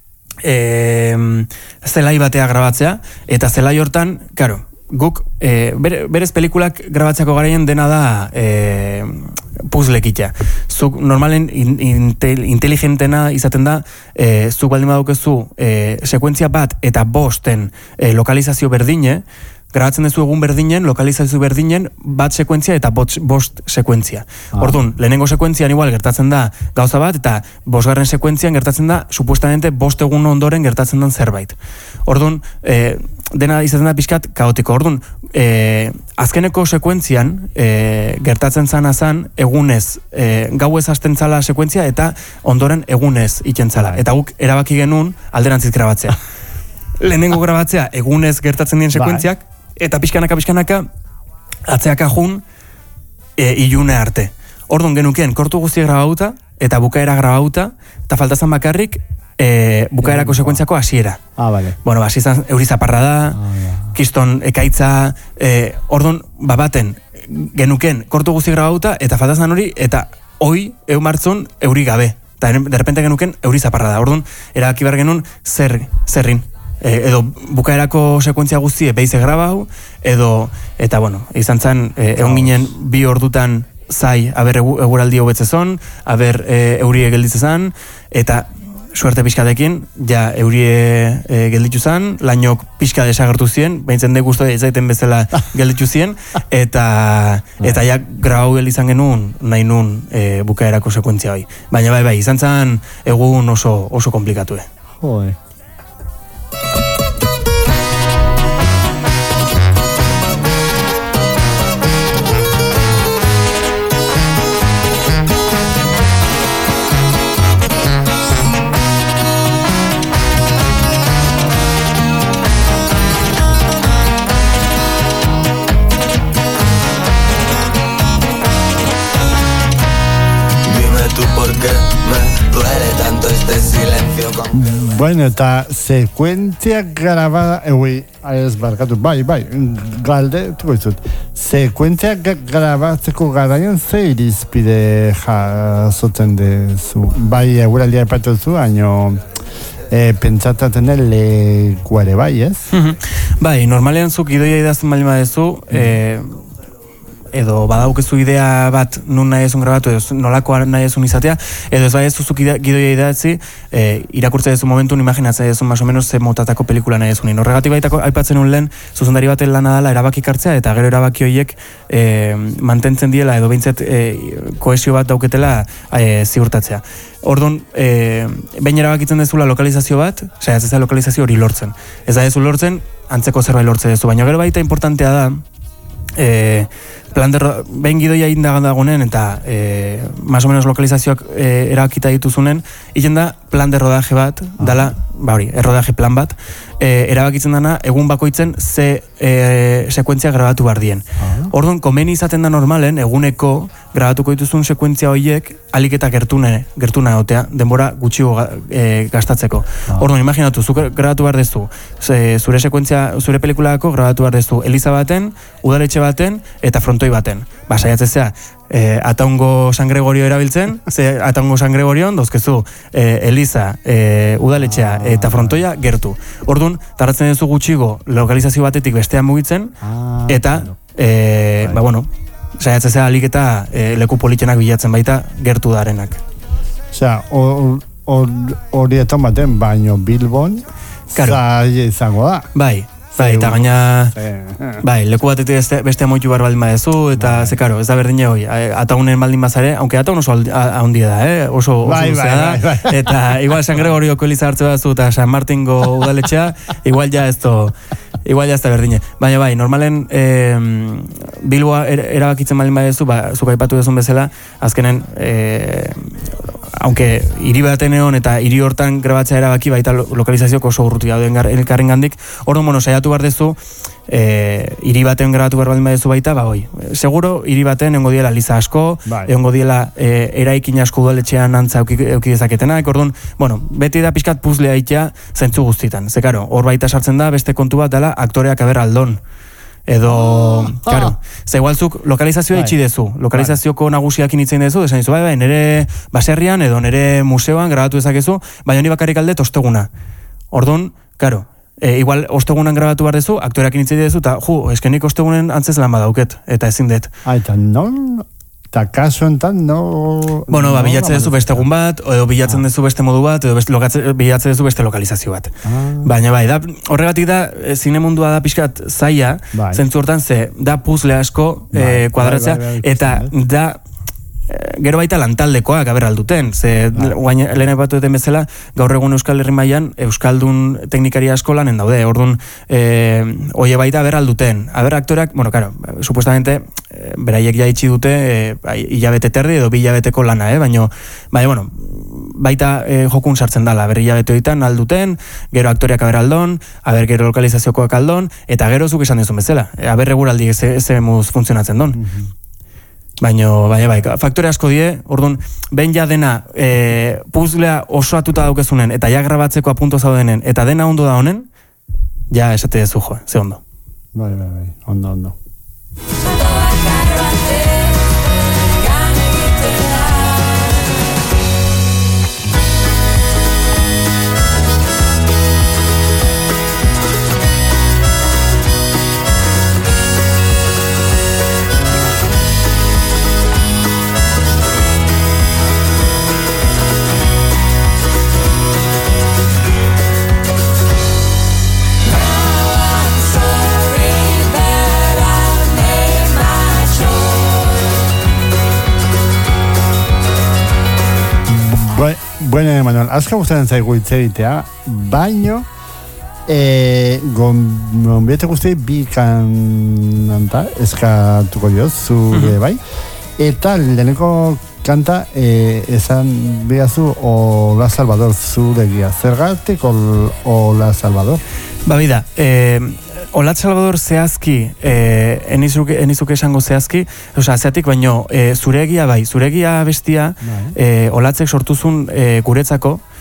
zelai batea grabatzea, eta zelai hortan, guk berez pelikulak grabatzeako garaien dena da puzlekitea. Zuk normalen inteligentena izaten da, zuk baldin badaukezu sekuentzia bat eta 5 lokalizazio berdine, grabatzen duzu egun berdinen, lokalizazio berdinen, bat sekuentzia eta 5 sekuentzia. Orduan, lehenengo sekuentzian igual gertatzen da gauza bat, eta 5. sekuentzian gertatzen da, supuestamente 5 egun ondoren gertatzen den zerbait. Orduan, dena izaten da pixkat kaotiko. Orduan, azkeneko sekuentzian gertatzen zan egunez, gauez hasten zala sekuentzia, eta ondoren egunez iten zala. Eta guk erabaki genuen alderantziz grabatzea. Lehenengo grabatzea egunez gertatzen dien sekuentziak, eta pixkanaka atzeaka jun ilune arte. Orduan genukien kortu guzti grabauta, eta bukaera grabauta, eta faltazan bakarrik bukaerako sekuentziako hasiera. Hasi izan euri zaparra da, kiston ekaitza, orduan baten genuken kortu guzti grabauta, eta faltazan hori, eta martzun euri gabe. Eta derrepente genuken euri zaparra da. Orduan, erabaki behar genuen zerrin. Edo bukaerako sekuentzia guztie beize grabau, eta izan zen, egon ginen 2 ordutan zai, aber eguraldi hobetzezon, aber eurie gelditzezan, eta suerte pixkatekin, ja eurie gelditu zen, lainok pixka desagertu ziren, behintzen de guztu ezaiten bezala gelditu ziren, eta ja grabau izan genuen, nahi nun bukaerako sekuentzia hoi. Baina izan zen egun oso komplikatu. Bueno, eta sekuentziak grabada, ez barkatu, bai, galdetuko izut. Sekuentziak grabatzeko garaian ze irizpide jasotzen dezu? Bai, eguraldia epatu zu, baino pentsataten lekuare bai, ez? Bai, normalean zuk gidoia idazten baldin badezu, edo badaukezu idea bat nun nahi ezun grabatu, edo nolakoa nahi ezun izatea, edo ez bai ez zuzuk gidoia idatzi, irakurtze dezu momentun, imaginatzea dezu más o menos ze motatako pelikula nahi ezun. Horregatik baitako aipatzen un lehen, zuzendari baten lana dela erabakik hartzea, eta gero erabaki horiek mantentzen diela, edo behintzet kohesio bat dauketela ziurtatzea. Orduan, behin erabakitzen dezula lokalizazio bat, saiatzea lokalizazio hori lortzen. Ez da dezu lortzen, antzeko zerbait lortze dezu, baina gero baita importantea da, behin gidoia indagagonen eta más o menos lokalizazioak erabakita dituzunen, hilen da plan de rodaje bat, dala, errodaje plan bat, erabakitzen dana egun bakoitzen ze sekuentzia grabatu behar dien. Orduan, komeni izaten da normalen, eguneko grabatuko dituzun sekuentzia horiek alik eta gertuna egotea, denbora gutxigo gastatzeko. Orduan, imaginatu, zuk grabatu behar dezu, zure sekuentzia, zure pelikulako grabatu behar dezu, eliza baten, udaletxe baten, eta frontoi baten. Saiatzea, Ataungo San Gregorio erabiltzen, ze Ataungo San Gregorion dauzkezu eliza, udaletxea eta frontoia gertu. Orduan, tardatzen duzu gutxigo lokalizazio batetik bestean mugitzen, eta, saiatzea alik eta leku politenak bilatzen baita gertu darenak. Osea, horietan baten, baino Bilbon, zaila izango da. Bai, eta gaina, leku batetik beste amoitu bar baldin badezu, eta ze karo, ez da berdine hoi, Ataunen baldin bazare, aunque Ataun oso handia da, oso luzea da, eta igual San Gregorioko eliza hartze badezu, eta San Martingo udaletxea, igual ja ez da berdine. Baina bai, normalen Bilboa erabakitzen baldin badezu, zuk aipatu dezun bezala, azkenen, aunque hiri baten egon eta hiri hortan grabatzea erabaki baita lokalizazioko oso urruti dauden elkarren gandik, orduan, saiatu behar dezu, hiri baten grabatu behar baldin badezu baita, seguro hiri baten egongo diela liza asko, egongo diela eraikin asko udaletxean antza euki dezaketenak, orduan, beti da pixkat puzlea itea zentzu guztitan. Ze, karo, hor baita sartzen da beste kontu bat dela aktoreak aber aldon. Edo, karo, ze igualzuk lokalizazioa itxi dezu, lokalizazioko nagusiak initzen dezu, esan dizu, nire baserrian edo nire museoan grabatu dezakezu, baina honi bakarrik alde osteguna. Orduan, karo, igual ostegunan grabatu behar dezu, aktoreak initzen dezu, eta eskenik ostegunen antzez lan badauket, eta ezin dut. Eta non? Eta kaso enten, no... bilatzen dezu beste egun bat, edo bilatzen dezu beste modu bat, edo bilatzen dezu beste lokalizazio bat. Baina horregatik da, zine mundua da pixkat zaila, zentzu hortan da puzle asko kuadratzea, eta da gero baita lantaldekoak aberralduten, ze lehen epatu duten bezala, gaur egun Euskal Herri mailan Euskaldun teknikaria asko lanen daude, orduan oie baita aberralduten. Aktoreak, supuestamente beraiek ja itxi dute hilabete terdi edo 2 hilabeteko lana, baina baita jokun sartzen dala, hilabete horietan alduten, gero aktoreak aberraldon, gero lokalizaziokoak aldon, eta gero zuk esan dezun bezala, aberreguraldi ze muz funtzionatzen don. Baina, faktore asko die, orduan, behin ja dena puzlea osoatuta daukezunen, eta ja grabatzeko apunto zaudenen, eta dena ondo da honen, ja esate dezu jo, ze ondo. Bai, ondo. Bueno, Manuel, azka guztaren zaigu itzeritea, baino gonbiete guzti bi kanta eskatuko dioz, zure bai, eta leheneko kanta esan behazu Ola Salvador zuregia. Zergatik Ola Salvador? Bida, Ola Salvador zehazki, enizuke esango zehazki, zeatik baino zuregia zuregia bestia, Olatzek sortuzun guretzako,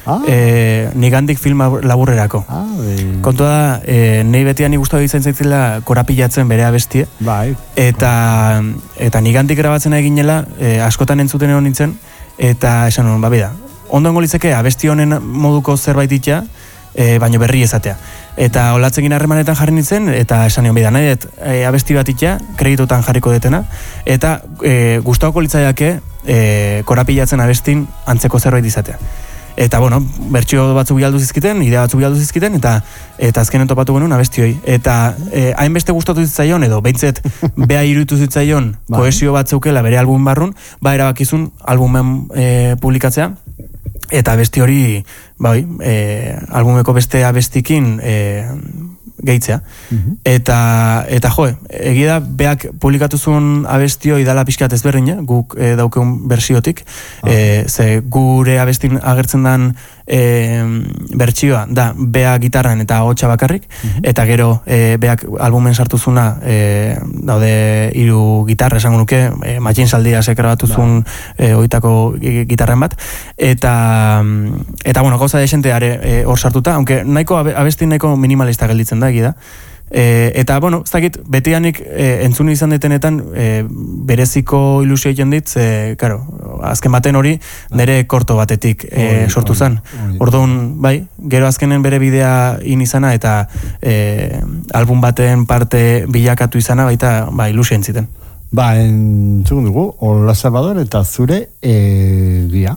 Nigandik film laburrerako. Kontua da, nahi betian ikustu egiten zaitzela korapilatzen bere abestie. Bai. Eta Nigandik grabatzen eginela, askotan entzuten egon nintzen, eta esan nuen, bida, ondo engolitzeke abesti honen moduko zerbait itxea, baino berri ezatea. Eta olatzekin harremanetan jarri nintzen, eta esan nion, bida, nahi dut abesti bat itxea, kreditutan jarriko detena, eta gustauko litzaiake korapilatzen abestin antzeko zerbait izatea. Eta, bueno, bertsio batzuk bialdu zizkiten, idea batzuk bialdu zizkiten, eta azkenen topatu genuen abesti hoi. Eta hainbeste gustatu zitzaion, edo behintzet beha iruditu zitzaion kohesio bat zeukela bere album barrun, bakizun albumen publikatzea, eta abesti hori, albumeko beste abestikin gehitzea. Eta jo, egia da, beak publikatu zuen abestio idala pixkat ezberdin, guk daukeun bersiotik, ze gure abestin agertzen dan bertsioa da bea gitarran eta hotxa bakarrik, eta gero beak albumen sartuzuna daude 3 gitarra esango nuke, Matxin Saldia grabatu zuen oitako gitarren bat, eta bueno, gauza desente hor sartuta, aunque abestin nahiko minimalista gelditzen da, da. Eta, bueno, ez dakit, betianik entzun izan detenetan bereziko ilusio egiten dit, karo, azken baten hori nire korto batetik sortu zen. Orduan, gero azkenen bere bidea izana eta album baten parte bilakatu izana baita ilusio entziten. Entzun dugu, Hola Salvador eta zure egia.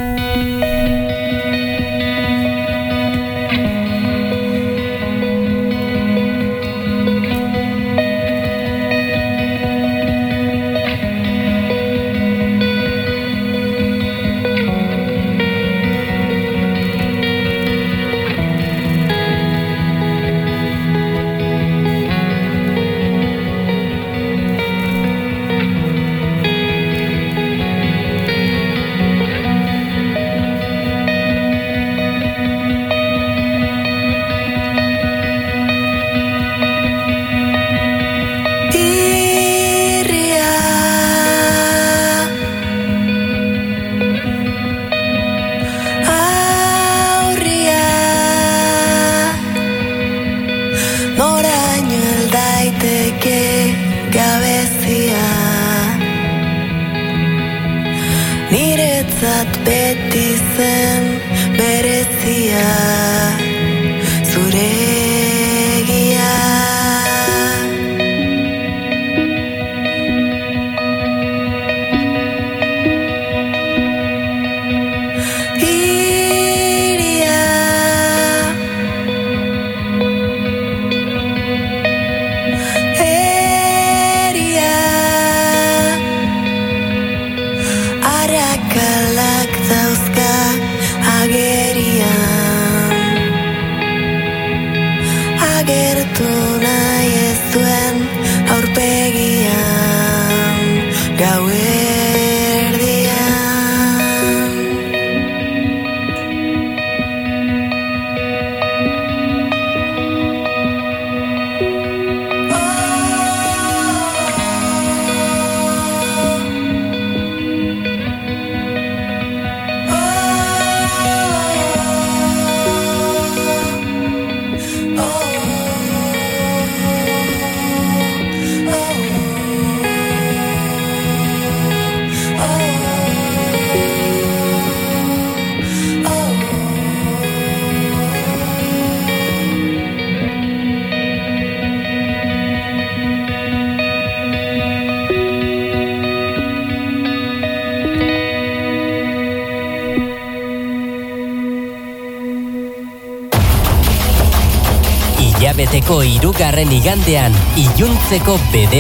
Beteko 3. igandean, iluntzeko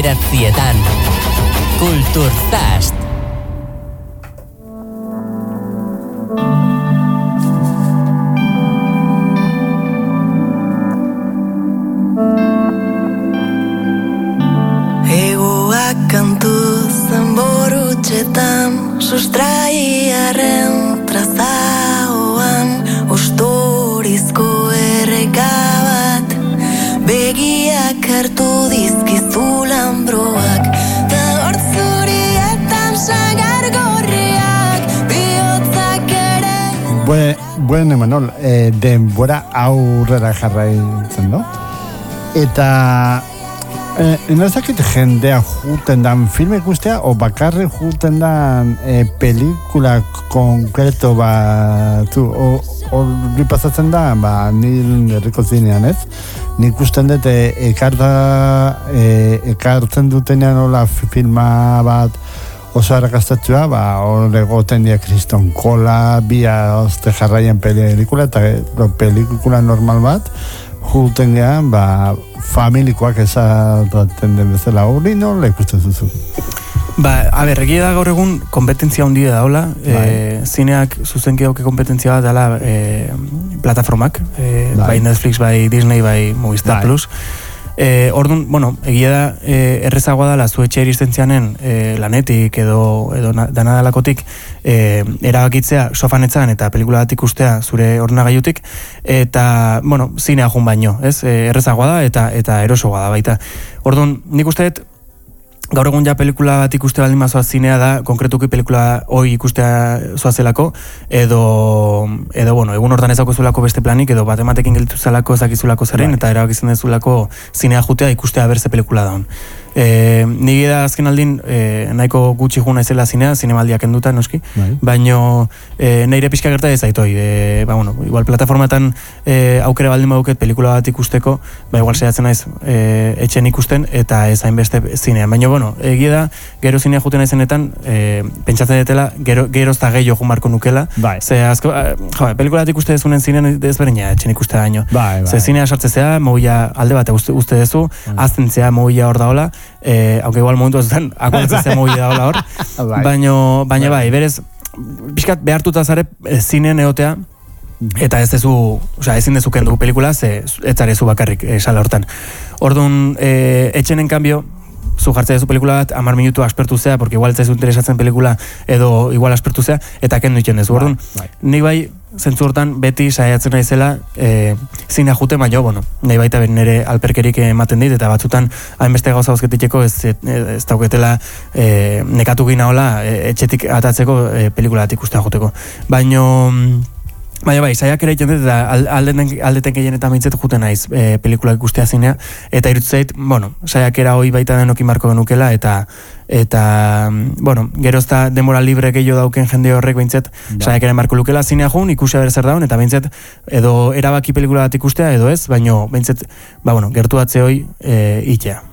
9:00 Kulturzast. Egoak kantu zenborutxetan, sustraiaren trazaoan, ostorizko erreka begiak hartu dizkizu lambroak, da hortzurietan sagar gorriak, bihotzak ere... Bueno, Manol, denbora aurrera jarraitzen, no? Eta nezakit jendea juten dan filme ikustea, o bakarri juten dan pelikula konkreto batu, hori pasatzen da, ni herriko zinean, ez? Nik usten dut ekartzen dutenean hola filma bat oso arrakastatua, hor egoten dira Kriston Kola, bia ozte jarraien pelikula, eta pelikula normal bat, juten gehan, familikoak esaten den bezala hori, nola ikusten zuzu? Egia da gaur egun kompetentzia handia da, hola, zineak zuzenki dauke kompetentzia bat dela plataformak, bai Netflix, bai Disney, bai Movistar Plus. Orduan, egia da errezagoa dela zuetxe iristen zianen lanetik edo danadalakotik erabakitzea sofanetzan eta pelikula bat ikustea zure ordenagailutik eta, zinea jun baino, ez? Errezagoa da eta erosoa da baita. Orduan, nik uste dut gaur egun ja pelikula bat ikuste baldin bazoaz zinea da, konkretuki pelikula hoi ikustea zoazelako, edo egun hortan ezaukozulako beste planik, edo bat ematekin gelditu zelako ezakizulako zerren, eta erabakitzen dezulako zinea jutea ikustea berze pelikula daun. Nire da azken aldin nahiko gutxi juna izela zinea, zinemaldiak enduta, noski, baino nire pixka gerta ez aitoi. Igual plataformatan aukera baldin baduket pelikula bat ikusteko, igual saiatzen naiz etxen ikusten, eta ez hainbeste zinean. Baina, egia da, gero zinea juten naizenetan, pentsatzen detela, gero ezta gehiago jumarko nukela, ze asko, pelikula bat ikuste dezunen zinean ezberdina etxen ikuste daño. Ze zinea sartzezea, mogila alde bat uste dezu, aztentzea mogila hor daola, aunque igual momentu azutan akordatzea mogila daola hor, baina bai, berez, pixkat behartuta zare zinean egotea, eta ez dezu, ezin dezu kendu pelikula, ez zarezu bakarrik sala hortan. Orduan, etxenen kambio, zu jartzea dezu pelikula bat, 10 minutu aspertu zea, porque igual ez interesatzen pelikula, edo igual aspertu zea, eta kendu iten dezu. Orduan, nik bai, zentzu hortan, beti saiatzen naizela zinea jute, baina, nahi baita nire alperkerik ematen dit, eta batzutan hainbeste gauza hozketikeko ez dauketela nekatu gina hola etxetik atatzeko pelikula bat ikustea joteko. Baina bai, saiak ere egiten dut, eta aldeten gehienetan mintzet juten naiz pelikula ikustea zinea, eta irutzeit, saiak era hoi baita denokin marko genukela, eta gero ez da demora libre gehiago dauken jende horrek bintzet, saiak ere marko lukela zinea jun, ikusia ber zer daun, eta bintzet, edo erabaki pelikula bat ikustea, edo ez, baina bintzet, gertu atze hoi itea.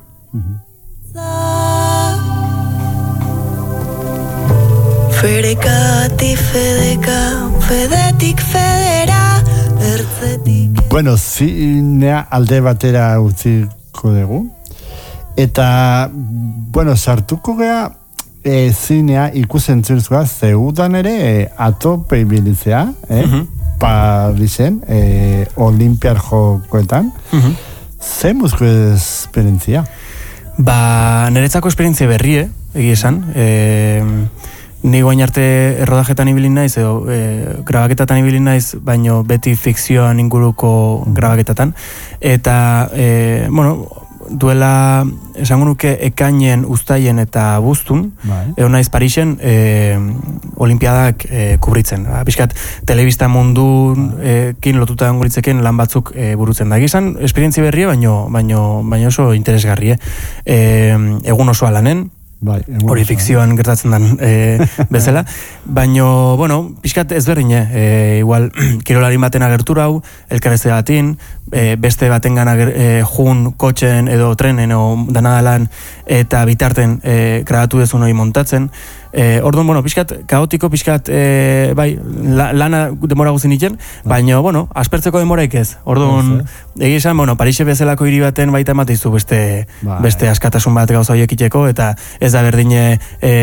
Ferekati fedeka, fedetik federa, ertzetik... Zinea alde batera utziko dugu. Eta, sartuko gea zinea ikusen zirtzua zeudan ere atope ibilitzea, Parisen, Olimpiar jokoetan. Ze muzko esperientzia? Niretzako esperientzia berri, egia esan. Ni guain arte errodajetan ibilin naiz, edo grabaketatan ibilin naiz, baino beti fikzioan inguruko grabaketatan. Eta, duela, esango nuke ekainen, uztaien eta buztun, edo naiz Parisen olimpiadak kubritzen. Piskat, telebista mundun kin lotuta anguritzeken lan batzuk burutzen da. Gizan, esperientzia berria, baino oso interesgarri. Egun osoa lanen, hori fikzioan gertatzen den bezala, baino, pixkat ezberdin, igual, kirolarin baten agertura hau, elkarrezte batin, beste baten gana jun, kotxen edo trenen edo danadalan eta bitarten grabatu dezun hori montatzen. Orduan, pixkat, kaotiko, pixkat, lana demora guzin iten, baina, aspertzeko demoraik ez. Orduan, egia esan, Parise bezalako hiri baten baita ematizu beste askatasun bat gauza horiek iteko, eta ez da berdine,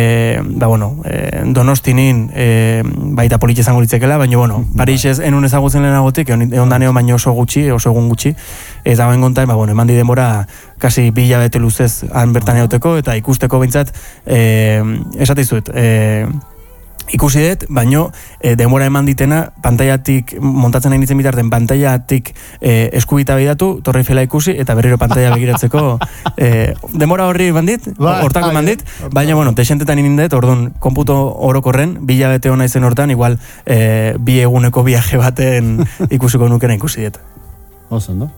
Donostinin baita politxe zango litzekela, baina, Parise enun ezagutzen lehenagotik, egon daneo baino oso egun gutxi, ez dagoen gontain, eman di demora kasi 2 hilabete luzez han bertan egoteko, eta ikusteko bintzat, esatizuet, ikusi dut, baino denbora eman ditena pantailatik, montatzen nahi nintzen bitarten pantailatik eskubita bidatu, Torre Eiffela ikusi, eta berriro pantaila begiratzeko denbora horri bandit, hortako mandit, baina, bueno, desentetan inindet, orduan, konputo orokorren, bilabete hona izen hortan, igual, bi eguneko viaje baten ikusiko nukena ikusi dut. Oso, no?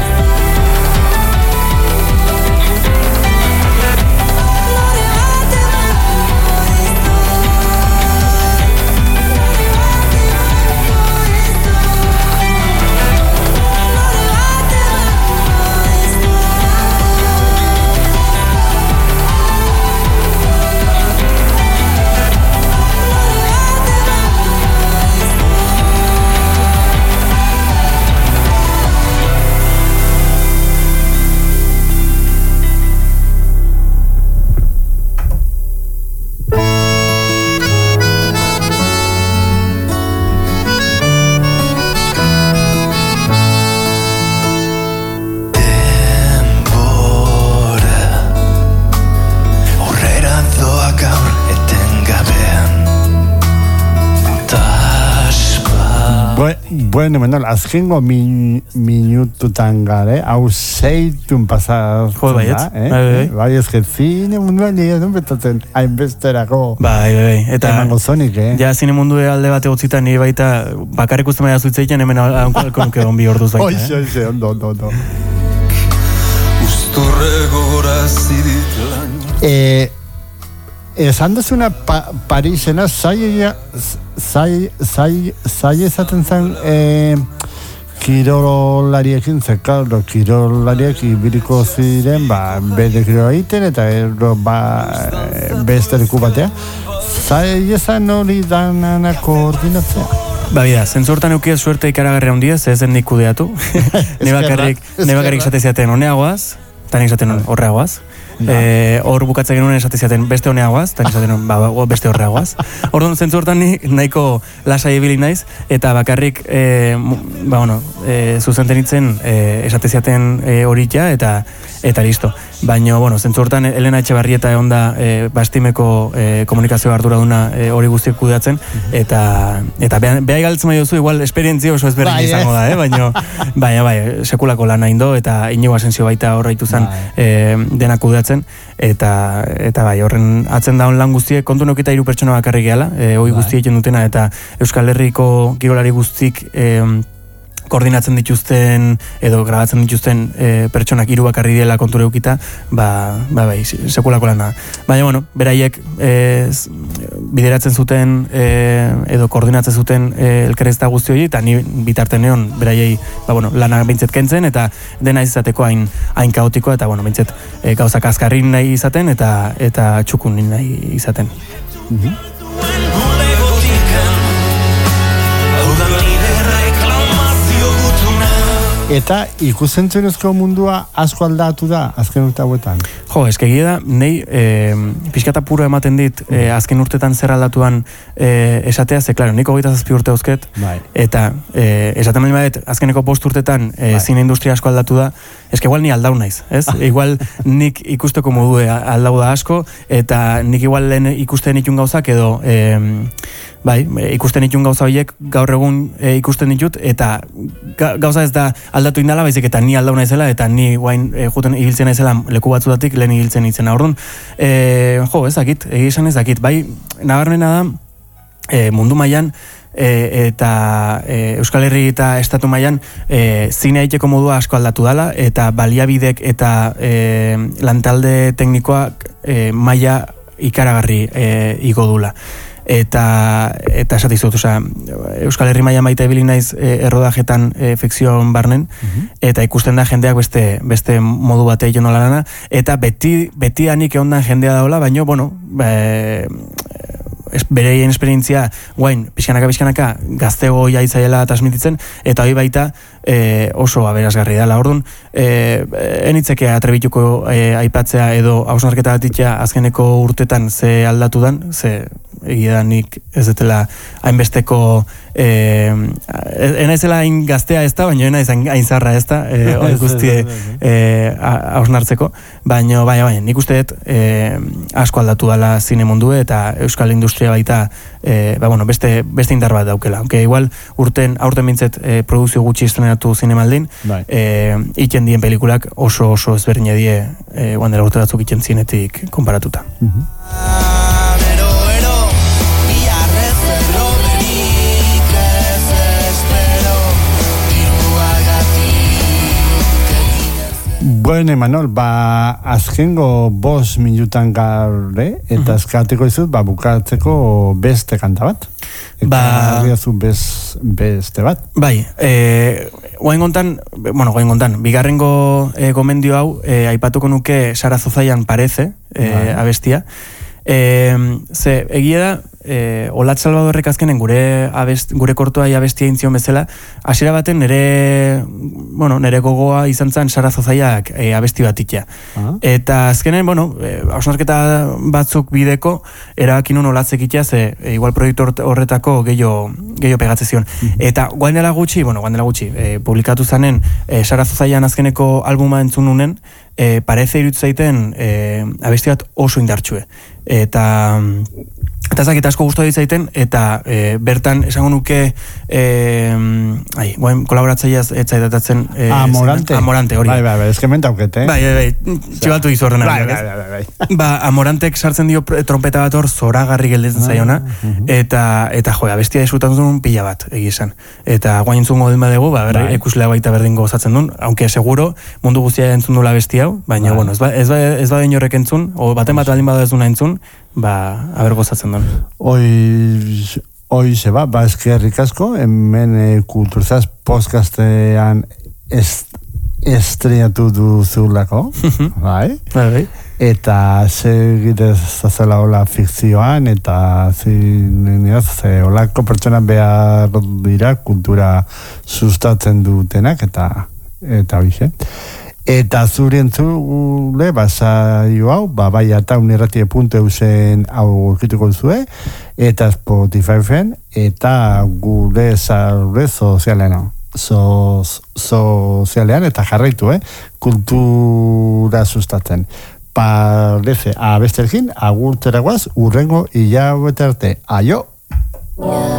Bueno, Manuel, azkengo minututan gare, hau zeitun pasatzen da, bai, ezke zine munduan nire duen betatzen hainbesterako emango zonik, Ja, zine mundu alde bat egotzita nire baita bakarrik uste maia zuitzeiken hemen alko nuke onbi orduz baita. Oixe, ondo. Usturrego gorazi ditlan. Esan duzuna Parisena zai ezaten zen kirolariekin, zekaldo, kirolariek ibiriko ziren, bere kirola egiten, eta beste leku batea. Zai ezan hori danana koordinatzea? Bida, zentzortan eukiez suerte ikaragarria hundiez, ez den nik kudeatu. Ne bakarrik zateziaten honeagoaz, eta nik zaten horreagoaz. Hor bukatzen genuen esateziaten beste honeagoaz, eta esaten beste horreagoaz. Orduan zentzu hortan nahiko lasai ibili naiz, eta bakarrik zuzenten itzen esateziaten horitia, eta listo. Baina, zentzu hortan Elena Etxebarrieta egon da bastimeko komunikazio arduraduna hori guztiek kudeatzen, eta behai galtzen bai duzu, igual esperientzia oso ezberdin izango da, baina sekulako lan indo, eta Inigo Asensio baita horreitu zen dena kudeatzen, eta bai, horren atzen daun lan guztiek, kontu nokita 3 pertsona bakarrik gehala, hoi guztiek dutena, eta Euskal Herriko kirolari guztik koordinatzen dituzten edo grabatzen dituzten pertsonak 3 bakarri dela kontura eukita, bai, sekulako lana. Baina, beraiek bideratzen zuten edo koordinatzen zuten elkarrezta guzti hori, eta ni bitarten neon beraiei lana bintzet kentzen, eta dena izateko hain kaotikoa, eta bintzet gauzak azkarrin nahi izaten, eta txukun nahi izaten. Eta ikusentzunezko mundua asko aldatu da azken urte hauetan? Egia da, nahi pixkata puro ematen dit azken urtetan zer aldatuan esatea, ze, klaro, nik 27 urte eusket, eta esaten baina badet, azkeneko 5 urtetan zine industria asko aldatu da, eske igual ni aldau naiz, ez? Igual nik ikusteko modu aldau da asko, eta nik igual lehen ikusten itun gauzak edo ikusten ditun gauza horiek gaur egun ikusten ditut, eta gauza ez da aldatu indala, baizik eta ni aldau naizela, eta ni guain juten ibiltzen naizela leku batzudatik lehen ibiltzen itzena. Orduan, ezakit, egizan ezakit, bai, nabarmena da, mundu mailan eta Euskal Herri eta Estatu mailan zine aiteko modua asko aldatu dala, eta baliabidek eta lantalde teknikoak maila ikaragarri igo dula. Eta esatizut, Euskal Herri mailan baita ebili naiz errodajetan fikzion barnen, eta ikusten da jendeak beste modu batei jo nola lana, eta beti anik egondan jendea daola, baina, bereien esperientzia guain, pixkanaka gaztego jaizaiela transmititzen, eta hori baita oso aberazgarri dela. Orduan, enitzeke atrebituko aipatzea edo hausnarketa batitzea azkeneko urtetan ze aldatu dan, ze egia da nik ez dutela hainbesteko enaizela hain gaztea ez da, baina enaiz hain zarra ez da, hori guztie hausnartzeko, baina bai, nik uste dut asko aldatu dela zine mundu eta euskal industria baita beste indar bat daukela. Aunque igual aurten bintzet produkzio gutxi estrenatu zinemaldin, iten dien pelikulak oso ezberdin die guandela urte batzuk iten zinetik konparatuta. Bueno, Imanol, azkengo 5 minutan gabe, eta eskateko izut, bukatzeko beste kanta bat. Eta harriazu beste bat. Bai, guain gontan, bigarrengo gomendio hau, aipatuko nuke Sara Zozaian Parece, abestia. Ze, egia da, Olat Salvadorrek azkenen gure kortoa abestia intzion bezala, hasiera baten nere gogoa izan zen Sara Zozaiak abesti bat itea. Eta azkenen, hausnarketa batzuk bideko, erabakin nun Olatzek itea, ze igual proiektu horretako gehiago pegatze zion. Eta guandela gutxi, publikatu zanen Sara Zozaian azkeneko albuma entzun nunen, parece irutu zaiten abesti bat oso indartsue. Eta ezakit asko gustatu zaiten, eta bertan esango nuke kolaboratzaileaz etzaidatatzen Amorante, hori. Bai, eskemen daukete. Bai, txibatu izu horren Amorantek sartzen dio trompeta bat hor zoragarri gelditzen zaiona, eta abestia disfrutatu duen pila bat, egizan. Eta guain entzungo den badegu, ikuslea baita berdin gozatzen duen, aunque seguro mundu guztia entzun duela abesti hau, baina, ez ba inorrek entzun, o baten bat baldin bada ez duna entzun, haber gozatzen duen. Hoi zeba, eskerrik asko, hemen Kulturzaz podcastean estrenatu duzulako, bai? Eta segitez zazela hola fikzioan, eta holako pertsona behar dira kultura sustatzen dutenak, eta hoize. Eta zuri entzule, saio hau, bai ataunirratie.eusen hau urkituko duzue, eta Spotify-en, eta gure sozialean, eta jarraitu, kultura sustatzen. Parece, abestelkin, agurteragoaz, urrengo hilabete arte. Aio!